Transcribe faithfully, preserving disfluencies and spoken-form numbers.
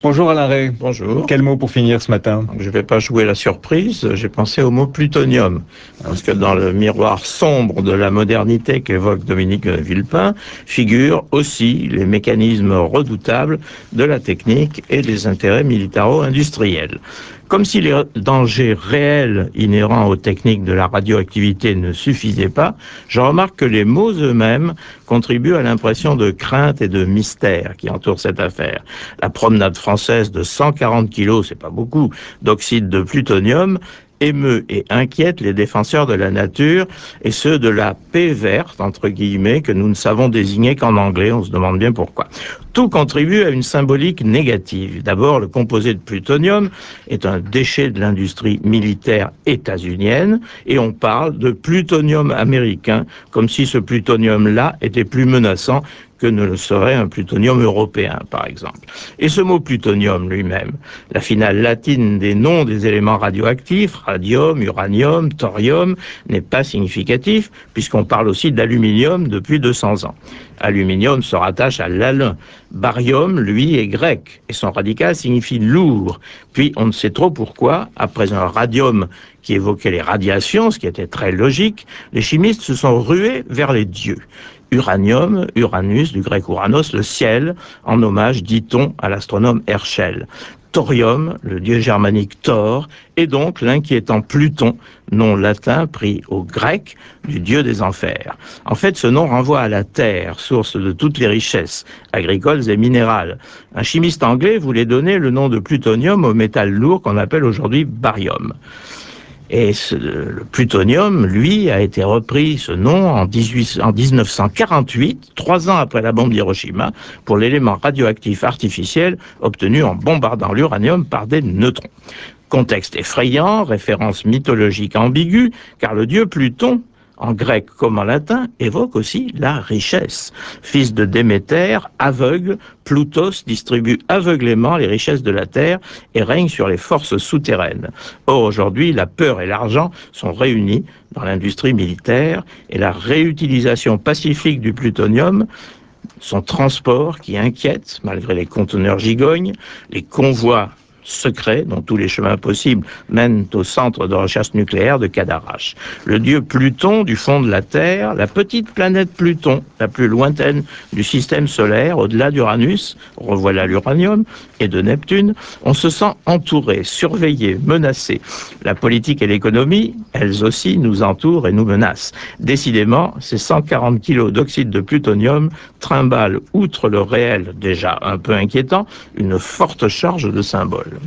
Bonjour Alain Ray. Bonjour. Quel mot pour finir ce matin? Je ne vais pas jouer la surprise, j'ai pensé au mot plutonium. Parce que dans le miroir sombre de la modernité qu'évoque Dominique Villepin, figurent aussi les mécanismes redoutables de la technique et des intérêts militaro-industriels. Comme si les dangers réels inhérents aux techniques de la radioactivité ne suffisaient pas, je remarque que les mots eux-mêmes contribuent à l'impression de crainte et de mystère qui entoure cette affaire. La promenade française de cent quarante kilos, c'est pas beaucoup, d'oxyde de plutonium émeut et inquiète les défenseurs de la nature et ceux de la paix verte, entre guillemets, que nous ne savons désigner qu'en anglais, on se demande bien pourquoi. Tout contribue à une symbolique négative. D'abord, le composé de plutonium est un déchet de l'industrie militaire états-unienne et on parle de plutonium américain comme si ce plutonium-là était plus menaçant que ne le serait un plutonium européen, par exemple. Et ce mot plutonium lui-même, la finale latine des noms des éléments radioactifs, radium, uranium, thorium, n'est pas significatif, puisqu'on parle aussi d'aluminium depuis deux cents ans. Aluminium se rattache à l'alun. Barium, lui, est grec, et son radical signifie lourd. Puis, on ne sait trop pourquoi, après un radium qui évoquait les radiations, ce qui était très logique, les chimistes se sont rués vers les dieux. Uranium, Uranus, du grec Uranos, le ciel, en hommage, dit-on, à l'astronome Herschel. Thorium, le dieu germanique Thor, et donc l'inquiétant Pluton, nom latin pris au grec du dieu des enfers. En fait, ce nom renvoie à la Terre, source de toutes les richesses, agricoles et minérales. Un chimiste anglais voulait donner le nom de plutonium au métal lourd qu'on appelle aujourd'hui barium. Et ce, le plutonium, lui, a été repris, ce nom, en, dix-huit, en dix-neuf cent quarante-huit, trois ans après la bombe d'Hiroshima, pour l'élément radioactif artificiel obtenu en bombardant l'uranium par des neutrons. Contexte effrayant, référence mythologique ambiguë, car le dieu Pluton, en grec comme en latin, évoque aussi la richesse. Fils de Déméter, aveugle, Plutos distribue aveuglément les richesses de la terre et règne sur les forces souterraines. Or, aujourd'hui, la peur et l'argent sont réunis dans l'industrie militaire et la réutilisation pacifique du plutonium, son transport qui inquiète, malgré les conteneurs gigognes, les convois secrets, dont tous les chemins possibles mènent au centre de recherche nucléaire de Cadarache. Le dieu Pluton du fond de la Terre, la petite planète Pluton, la plus lointaine du système solaire, au-delà d'Uranus, revoilà l'uranium, et de Neptune, on se sent entouré, surveillé, menacé. La politique et l'économie, elles aussi, nous entourent et nous menacent. Décidément, ces cent quarante kilos d'oxyde de plutonium trimballent, outre le réel déjà un peu inquiétant, une forte charge de symboles.